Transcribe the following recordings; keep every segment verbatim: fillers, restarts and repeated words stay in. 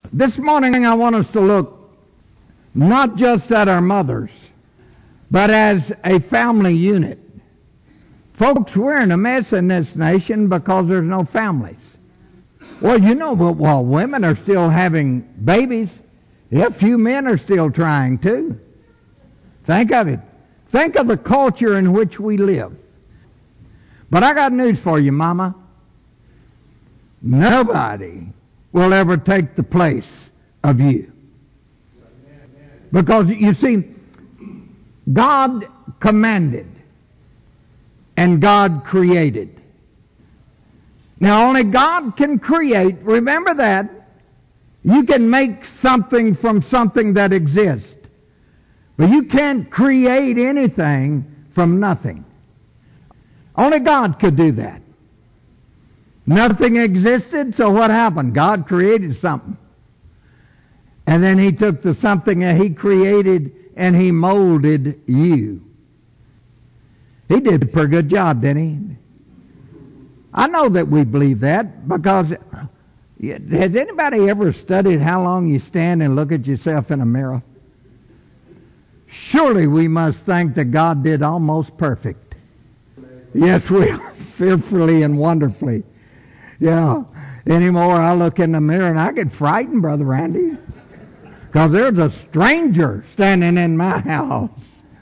This morning I want us to look not just at our mothers, but as a family unit. Folks, we're in a mess in this nation because there's no families. Well, you know, but while women are still having babies, a few men are still trying too. Think of it. Think of the culture in which we live. But I got news for you, Mama. Nobody will ever take the place of you. Because, you see, God commanded and God created. Now, only God can create. Remember that. You can make something from something that exists. But you can't create anything from nothing. Only God could do that. Nothing existed, so what happened? God created something. And then he took the something that he created and he molded you. He did a pretty good job, didn't he? I know that we believe that because has anybody ever studied how long you stand and look at yourself in a mirror? Surely we must think that God did almost perfect. Yes, we are, fearfully and wonderfully. Yeah. Anymore, I look in the mirror and I get frightened, Brother Randy, because there's a stranger standing in my house.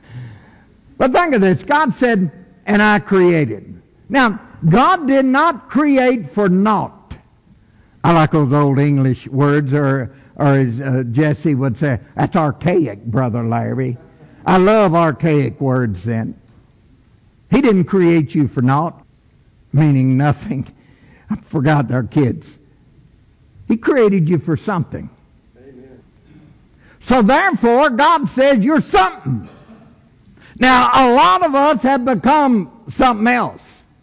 But think of this. God said, and I created. Now, God did not create for naught. I like those old English words, or, or as uh, Jesse would say, that's archaic, Brother Larry. I love archaic words then. He didn't create you for naught, meaning nothing. I forgot our kids. He created you for something. Amen. So therefore, God says you're something. Now, a lot of us have become something else.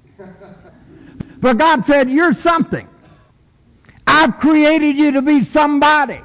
But God said, you're something. I've created you to be somebody.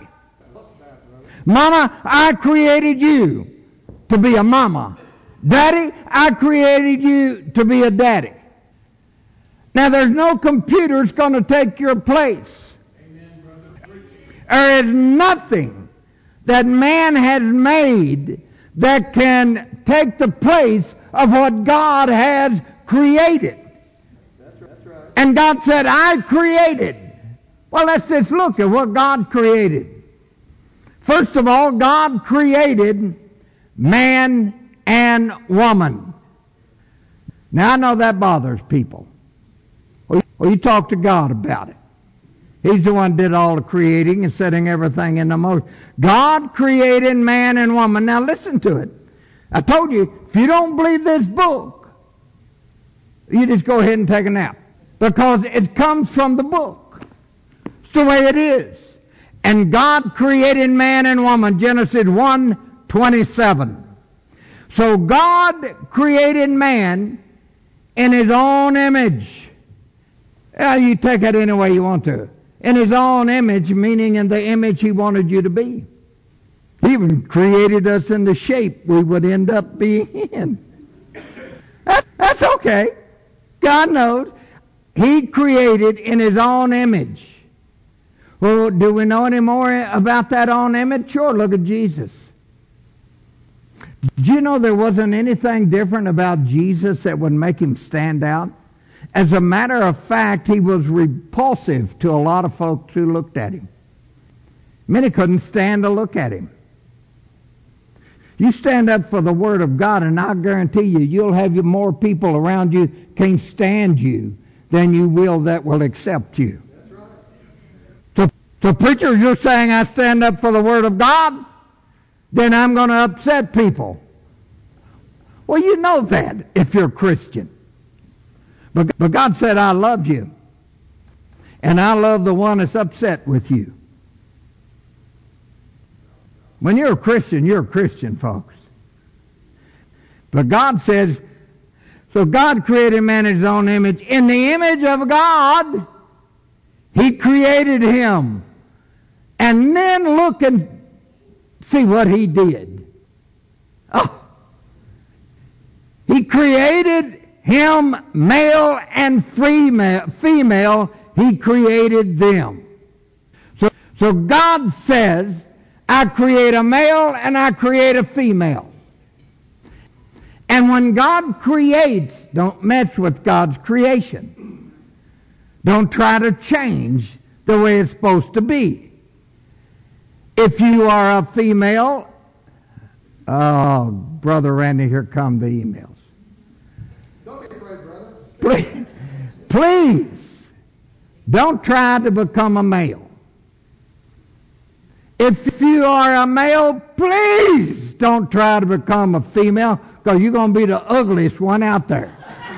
Mama, I created you to be a mama. Daddy, I created you to be a daddy. Now, there's no computer that's going to take your place. Amen, brother. There is nothing that man has made that can take the place of what God has created. That's right. That's right. And God said, I created. Well, let's just look at what God created. First of all, God created man and woman. Now, I know that bothers people. Well, you talk to God about it. He's the one that did all the creating and setting everything into motion. God created man and woman. Now listen to it. I told you, if you don't believe this book, you just go ahead and take a nap. Because it comes from the book. It's the way it is. And God created man and woman, Genesis one twenty-seven. So God created man in his own image. Yeah, you take it any way you want to. In his own image, meaning in the image he wanted you to be. He even created us in the shape we would end up being in. That, that's okay. God knows. He created in his own image. Well, do we know any more about that own image? Sure, look at Jesus. Did you know there wasn't anything different about Jesus that would make him stand out? As a matter of fact, he was repulsive to a lot of folks who looked at him. Many couldn't stand to look at him. You stand up for the Word of God, and I guarantee you, you'll have more people around you can't stand you than you will that will accept you. That's right. So, so preacher, you're saying I stand up for the Word of God? Then I'm going to upset people. Well, you know that if you're a Christian. But, but God said, I love you. And I love the one that's upset with you. When you're a Christian, you're a Christian, folks. But God says, so God created man in his own image. In the image of God, he created him. And then look and see what he did. Oh. He created him, male and female, female, he created them. So, So God says, I create a male and I create a female. And when God creates, don't mess with God's creation. Don't try to change the way it's supposed to be. If you are a female, oh, Brother Randy, here come the emails. Don't get afraid, brother. Please, please, don't try to become a male. If you are a male, please don't try to become a female, because you're going to be the ugliest one out there.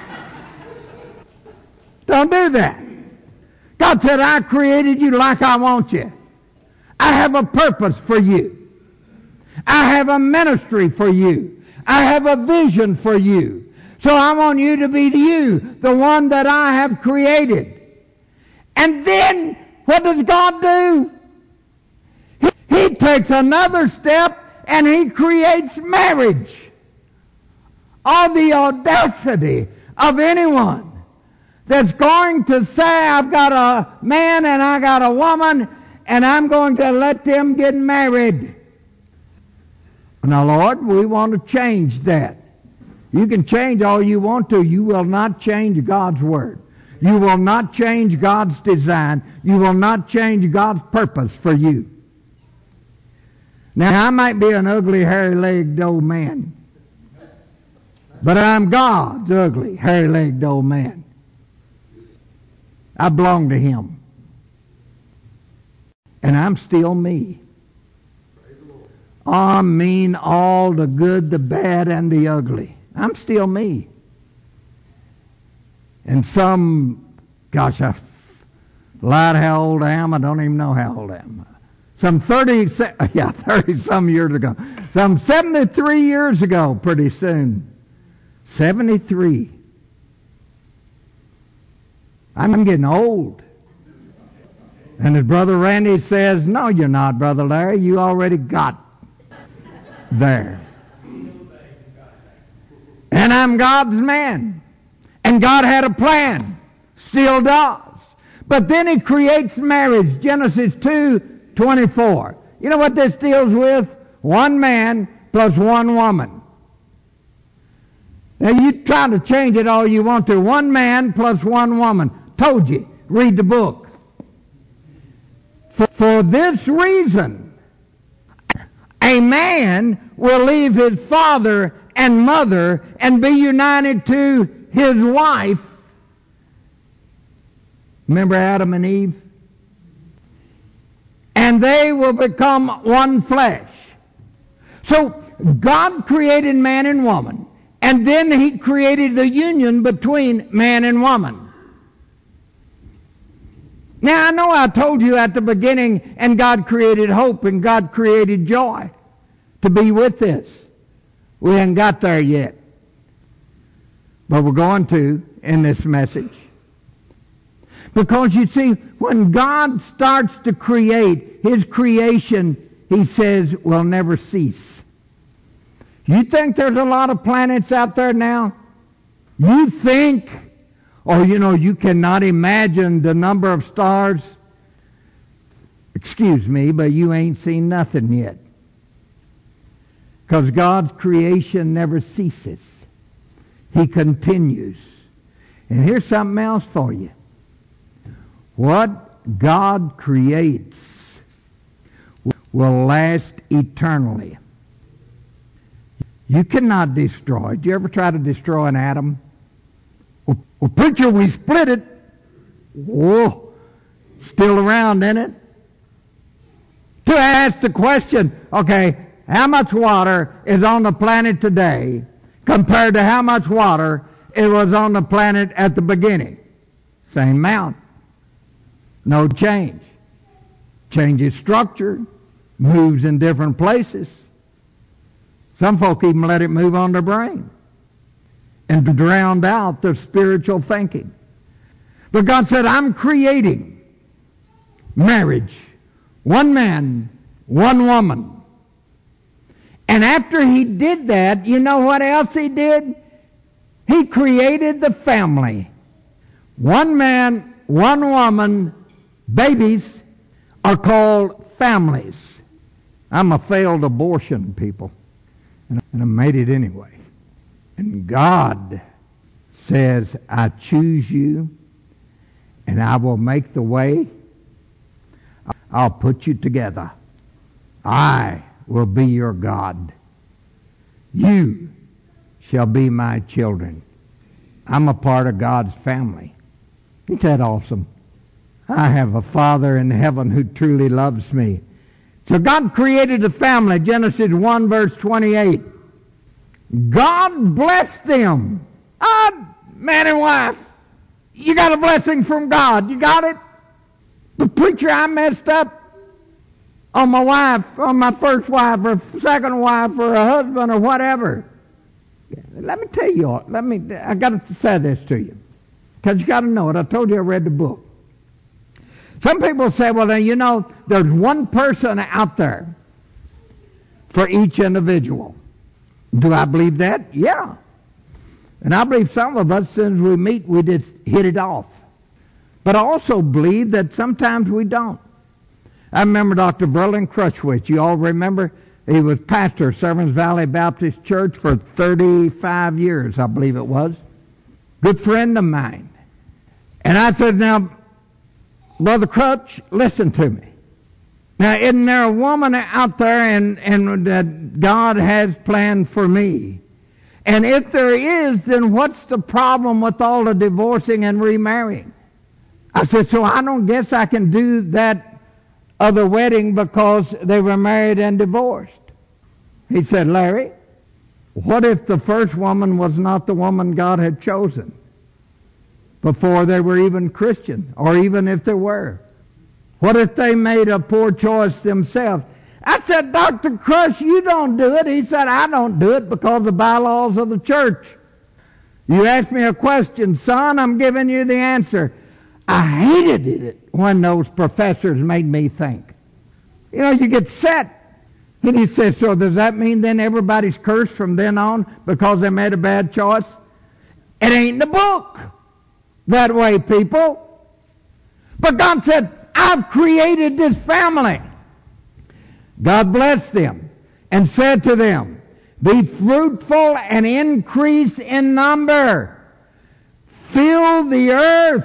Don't do that. God said, I created you like I want you. I have a purpose for you. I have a ministry for you. I have a vision for you. So I want you to be you, the one that I have created. And then, what does God do? He, he takes another step and He creates marriage. All the audacity of anyone that's going to say, I've got a man and I got a woman, and I'm going to let them get married. Now, Lord, we want to change that. You can change all you want to. You will not change God's Word. You will not change God's design. You will not change God's purpose for you. Now, I might be an ugly, hairy-legged old man, but I'm God's ugly, hairy-legged old man. I belong to Him. And I'm still me. I mean all the good, the bad, and the ugly. I'm still me. And some, gosh, I lied how old I am. I don't even know how old I am. Some thirty, yeah, thirty-some years ago. Some seventy-three years ago, pretty soon. seventy-three. I'm getting old. And as Brother Randy says, no, you're not, Brother Larry. You already got there. And I'm God's man. And God had a plan. Still does. But then He creates marriage. Genesis two twenty-four. You know what this deals with? One man plus one woman. Now you try to change it all you want to. One man plus one woman. Told you. Read the book. For, for this reason, a man will leave his father and mother and be united to his wife. Remember Adam and Eve? And they will become one flesh. So God created man and woman, and then He created the union between man and woman. Now, I know I told you at the beginning, and God created hope, and God created joy to be with this. We haven't got there yet. But we're going to in this message. Because you see, when God starts to create, His creation, He says, will never cease. You think there's a lot of planets out there now? You think, or you know, you cannot imagine the number of stars. Excuse me, but you ain't seen nothing yet. Because God's creation never ceases. He continues. And here's something else for you. What God creates will last eternally. You cannot destroy. Did you ever try to destroy an atom? Well, well preacher, we split it. Whoa, still around, isn't it? To ask the question, okay, how much water is on the planet today compared to how much water it was on the planet at the beginning? Same amount. No change. Changes structure, moves in different places. Some folk even let it move on their brain and drowned out their spiritual thinking. But God said, I'm creating marriage. One man, one woman. And after He did that, you know what else He did? He created the family. One man, one woman, babies are called families. I'm a failed abortion, people. And I made it anyway. And God says, I choose you, and I will make the way. I'll put you together. I will be your God. You shall be my children. I'm a part of God's family. Isn't that awesome? I have a Father in heaven who truly loves me. So God created a family. Genesis one verse twenty-eight. God blessed them. Ah, man and wife. You got a blessing from God. You got it? The preacher, I messed up on my wife, on my first wife, or second wife, or a husband, or whatever. Let me tell you all, let me, I got to say this to you. Because you got to know it. I told you I read the book. Some people say, well, then, you know, there's one person out there for each individual. Do I believe that? Yeah. And I believe some of us, since we meet, we just hit it off. But I also believe that sometimes we don't. I remember Doctor Berlin Crushwitz. You all remember? He was pastor of Servants Valley Baptist Church for thirty-five years, I believe it was. Good friend of mine. And I said, now, Brother Crutch, listen to me. Now, isn't there a woman out there and, and that God has planned for me? And if there is, then what's the problem with all the divorcing and remarrying? I said, so I don't guess I can do that other wedding because they were married and divorced. He said, Larry, what if the first woman was not the woman God had chosen before they were even Christian, or even if they were? What if they made a poor choice themselves? I said, Doctor Crush, you don't do it. He said, I don't do it because of the bylaws of the church. You asked me a question, son, I'm giving you the answer. I hated it when those professors made me think. You know, you get set. And he says, so does that mean then everybody's cursed from then on because they made a bad choice? It ain't in the book that way, people. But God said, I've created this family. God blessed them and said to them, be fruitful and increase in number. Fill the earth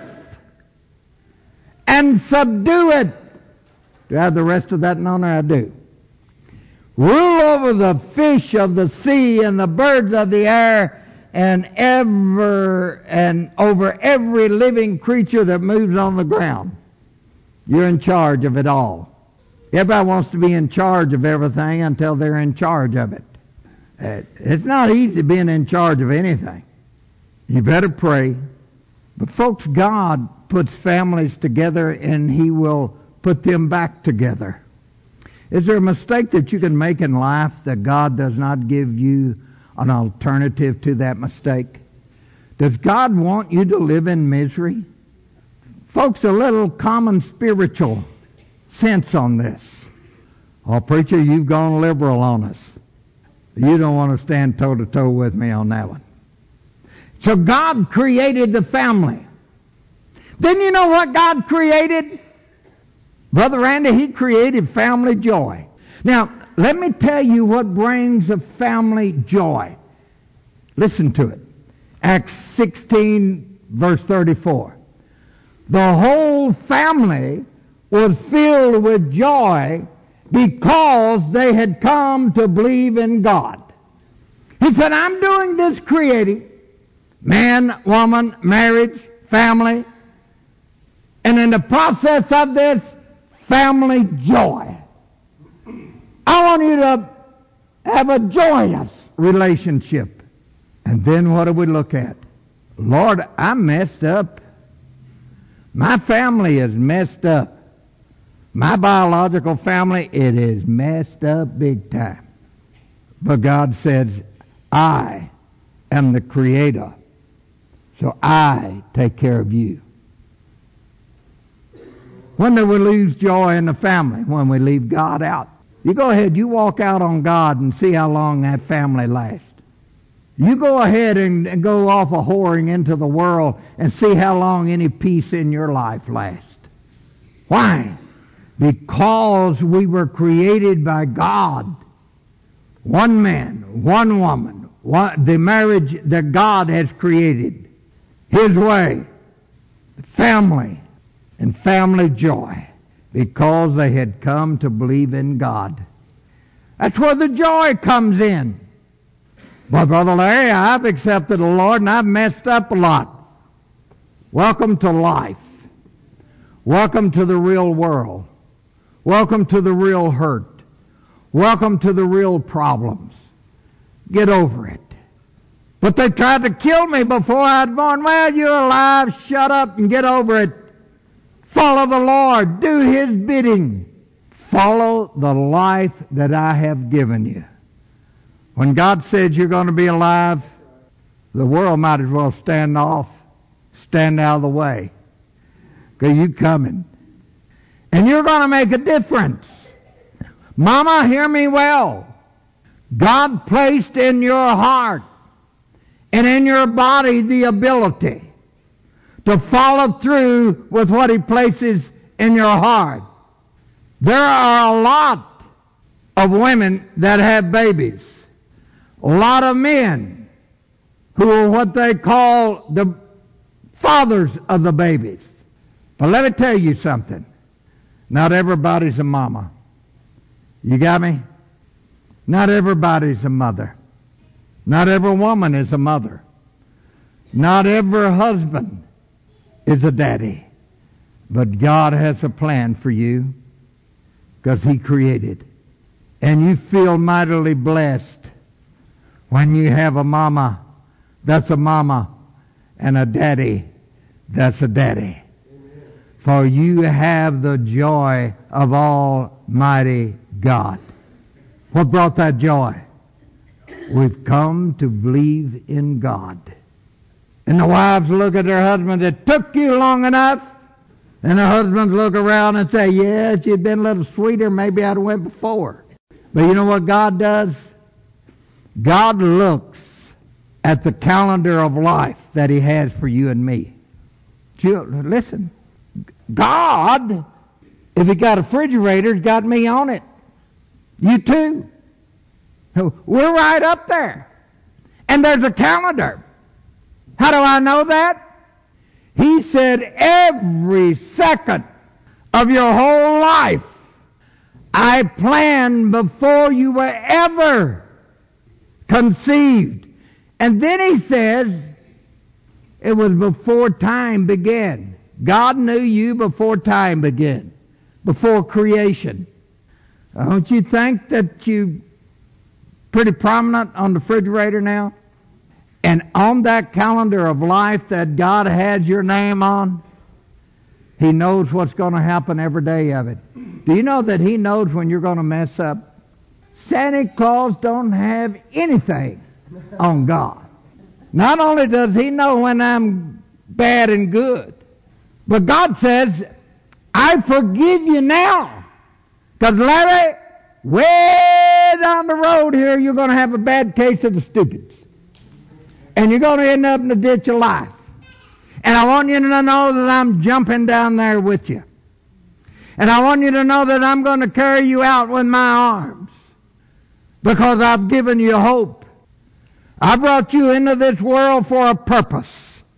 and subdue it. Do I have the rest of that on there? I do. Rule over the fish of the sea and the birds of the air and ever and over every living creature that moves on the ground. You're in charge of it all. Everybody wants to be in charge of everything until they're in charge of it. It's not easy being in charge of anything. You better pray. But folks, God puts families together and He will put them back together. Is there a mistake that you can make in life that God does not give you an alternative to that mistake? Does God want you to live in misery? Folks, a little common spiritual sense on this. Oh, preacher, you've gone liberal on us. You don't want to stand toe-to-toe with me on that one. So God created the family. Then you know what God created? Brother Randy, He created family joy. Now, let me tell you what brings a family joy. Listen to it. Acts sixteen, verse thirty-four. The whole family was filled with joy because they had come to believe in God. He said, I'm doing this creating man, woman, marriage, family, and in the process of this, family joy. I want you to have a joyous relationship. And then what do we look at? Lord, I messed up. My family is messed up. My biological family, it is messed up big time. But God says, I am the Creator. So I take care of you. When do we lose joy in the family? When we leave God out. You go ahead, you walk out on God and see how long that family lasts. You go ahead and, and go off a whoring into the world and see how long any peace in your life lasts. Why? Because we were created by God. One man, one woman, one, the marriage that God has created. His way. Family and family joy. Because they had come to believe in God. That's where the joy comes in. But Brother Larry, I've accepted the Lord and I've messed up a lot. Welcome to life. Welcome to the real world. Welcome to the real hurt. Welcome to the real problems. Get over it. But they tried to kill me before I'd born. Well, you're alive. Shut up and get over it. Follow the Lord. Do His bidding. Follow the life that I have given you. When God says you're going to be alive, the world might as well stand off, stand out of the way. Because you're coming. And you're going to make a difference. Mama, hear me well. God placed in your heart and in your body the ability to follow through with what He places in your heart. There are a lot of women that have babies. A lot of men who are what they call the fathers of the babies. But let me tell you something. Not everybody's a mama. You got me? Not everybody's a mother. Not every woman is a mother. Not every husband is a daddy. But God has a plan for you because He created. And you feel mightily blessed when you have a mama that's a mama and a daddy that's a daddy. For you have the joy of Almighty God. What brought that joy? We've come to believe in God. And the wives look at their husbands, it took you long enough. And the husbands look around and say, yeah, if you'd been a little sweeter, maybe I'd have went before. But you know what God does? God looks at the calendar of life that He has for you and me. Listen. God, if He got a refrigerator, has got me on it. You too. We're right up there. And there's a calendar. How do I know that? He said every second of your whole life, I planned before you were ever conceived. And then He says it was before time began. God knew you before time began, before creation. Don't you think that you pretty prominent on the refrigerator now? And on that calendar of life that God has your name on, He knows what's going to happen every day of it. Do you know that He knows when you're going to mess up? Santa Claus don't have anything on God. Not only does He know when I'm bad and good, but God says, I forgive you now. Because Larry, way down the road here, you're going to have a bad case of the stupids. And you're going to end up in the ditch of life. And I want you to know that I'm jumping down there with you. And I want you to know that I'm going to carry you out with my arms. Because I've given you hope. I brought you into this world for a purpose.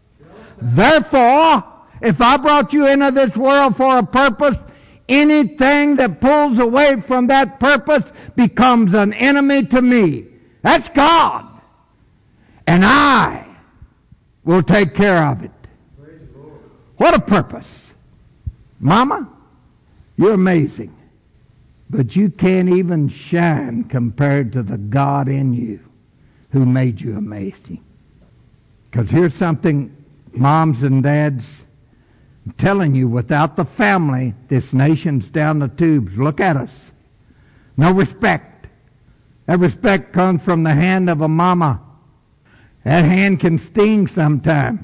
Therefore, if I brought you into this world for a purpose, anything that pulls away from that purpose becomes an enemy to me. That's God. And I will take care of it. What a purpose. Mama, you're amazing. But you can't even shine compared to the God in you who made you amazing. Because here's something, moms and dads, I'm telling you, without the family, this nation's down the tubes. Look at us. No respect. That respect comes from the hand of a mama. That hand can sting sometimes.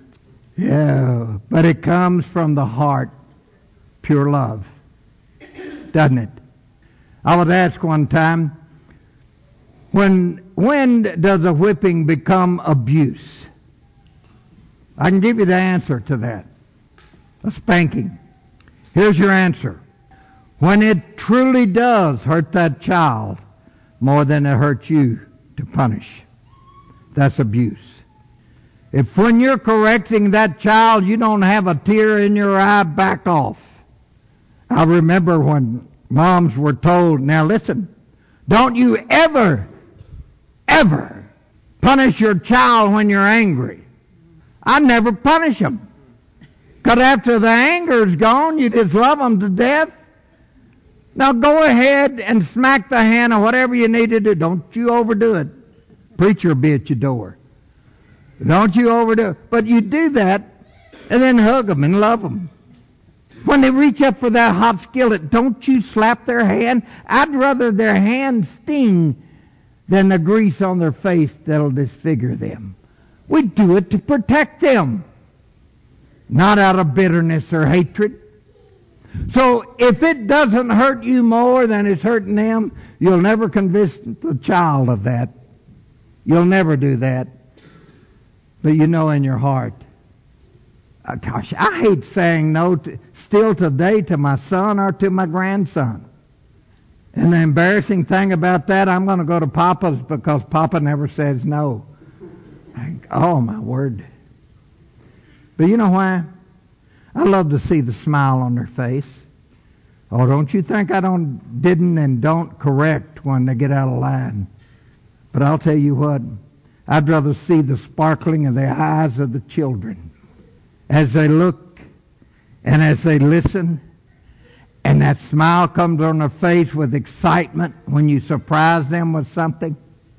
Yeah, but it comes from the heart. Pure love. Doesn't it? I was asked one time, when, when does a whipping become abuse? I can give you the answer to that. A spanking. Here's your answer. when it truly does hurt that child more than it hurts you to punish. That's abuse. If when you're correcting that child you don't have a tear in your eye, back off. I remember when moms were told, now listen, don't you ever, ever punish your child when you're angry. I never punish them. Because after the anger's gone, you just love them to death. Now go ahead and smack the hand or whatever you need to do. Don't you overdo it. Preacher will be at your door. Don't you overdo it. But you do that and then hug them and love them. When they reach up for that hot skillet, don't you slap their hand. I'd rather their hand sting than the grease on their face that'll disfigure them. We do it to protect them, not out of bitterness or hatred. So if it doesn't hurt you more than it's hurting them, you'll never convince the child of that. You'll never do that. But you know in your heart, uh, gosh, I hate saying no to, still today to my son or to my grandson. And the embarrassing thing about that, I'm going to go to Papa's because Papa never says no. I, oh, my word. But you know why? I love to see the smile on their face. Oh, don't you think I don't didn't and don't correct when they get out of line. But I'll tell you what, I'd rather see the sparkling of the eyes of the children as they look and as they listen, and that smile comes on their face with excitement when you surprise them with something.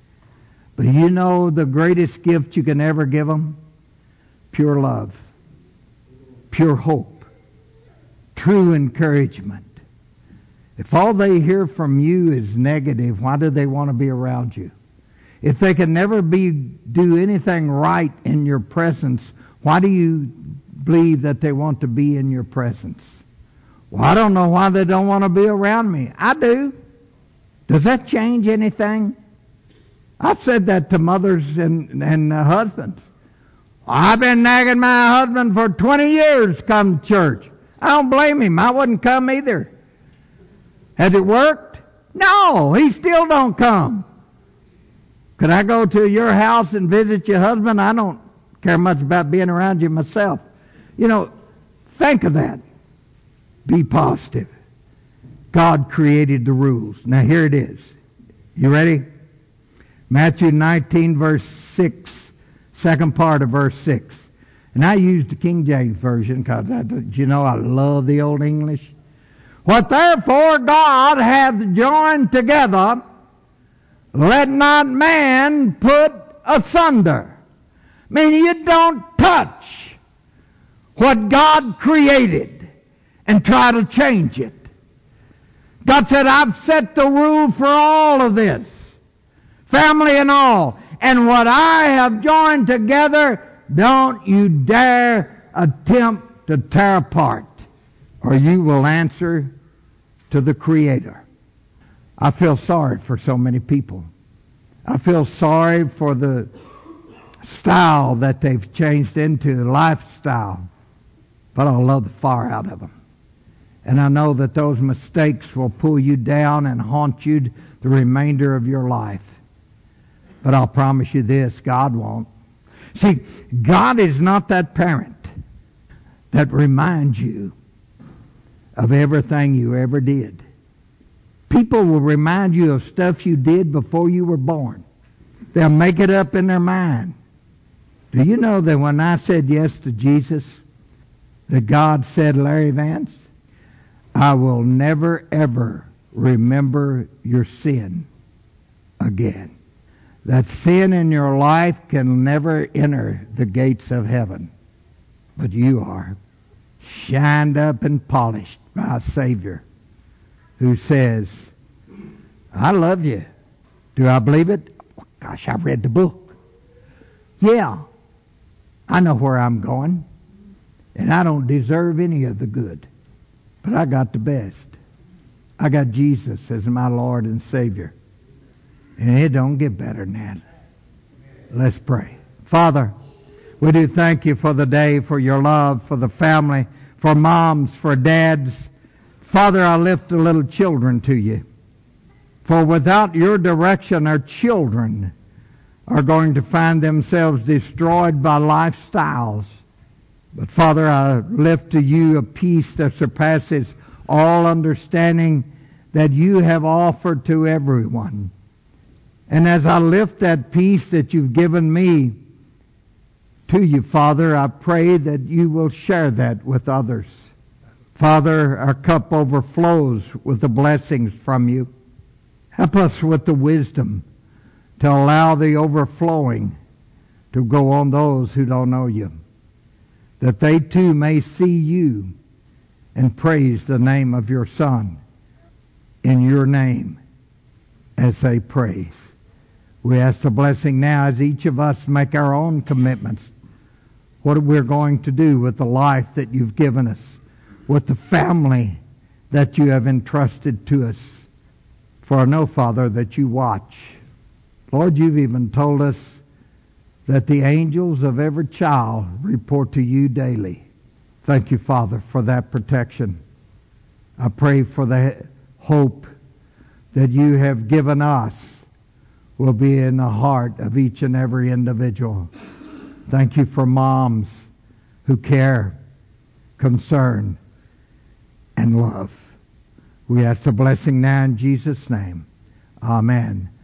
But you know the greatest gift you can ever give them? Pure love, pure hope, true encouragement. If all they hear from you is negative, why do they want to be around you? If they can never be do anything right in your presence, why do you believe that they want to be in your presence? Well, I don't know why they don't want to be around me. I do. Does that change anything? I've said that to mothers and, and uh, husbands. I've been nagging my husband for twenty years come to church. I don't blame him. I wouldn't come either. Has it worked? No, he still don't come. Could I go to your house and visit your husband? I don't care much about being around you myself. You know, think of that. Be positive. God created the rules. Now here it is. You ready? Matthew nineteen, verse six, second part of verse six. And I used the King James Version because, you know, I love the Old English. What therefore God hath joined together, let not man put asunder. Meaning you don't touch what God created and try to change it. God said, I've set the rule for all of this, family and all. And what I have joined together, don't you dare attempt to tear apart, or you will answer to the Creator. I feel sorry for so many people. I feel sorry for the style that they've changed into, the lifestyle. But I love the fire out of them. And I know that those mistakes will pull you down and haunt you the remainder of your life. But I'll promise you this, God won't. See, God is not that parent that reminds you of everything you ever did. People will remind you of stuff you did before you were born. They'll make it up in their mind. Do you know that when I said yes to Jesus, that God said, Larry Vance, I will never ever remember your sin again. That sin in your life can never enter the gates of heaven. But you are shined up and polished by a Savior who says, I love you. Do I believe it? Gosh, I've read the book. Yeah, I know where I'm going. And I don't deserve any of the good. But I got the best. I got Jesus as my Lord and Savior. And it don't get better than that. Let's pray. Father, we do thank you for the day, for your love, for the family, for moms, for dads, Father, I lift the little children to you. For without your direction, our children are going to find themselves destroyed by lifestyles. But Father, I lift to you a peace that surpasses all understanding that you have offered to everyone. And as I lift that peace that you've given me to you, Father, I pray that you will share that with others. Father, our cup overflows with the blessings from you. Help us with the wisdom to allow the overflowing to go on those who don't know you, that they too may see you and praise the name of your Son in your name as they praise. We ask the blessing now as each of us make our own commitments, what we're going to do with the life that you've given us, with the family that you have entrusted to us. For I know, Father, that you watch. Lord, you've even told us that the angels of every child report to you daily. Thank you, Father, for that protection. I pray for the hope that you have given us will be in the heart of each and every individual. Thank you for moms who care, concern, and love. We ask the blessing now in Jesus' name. Amen.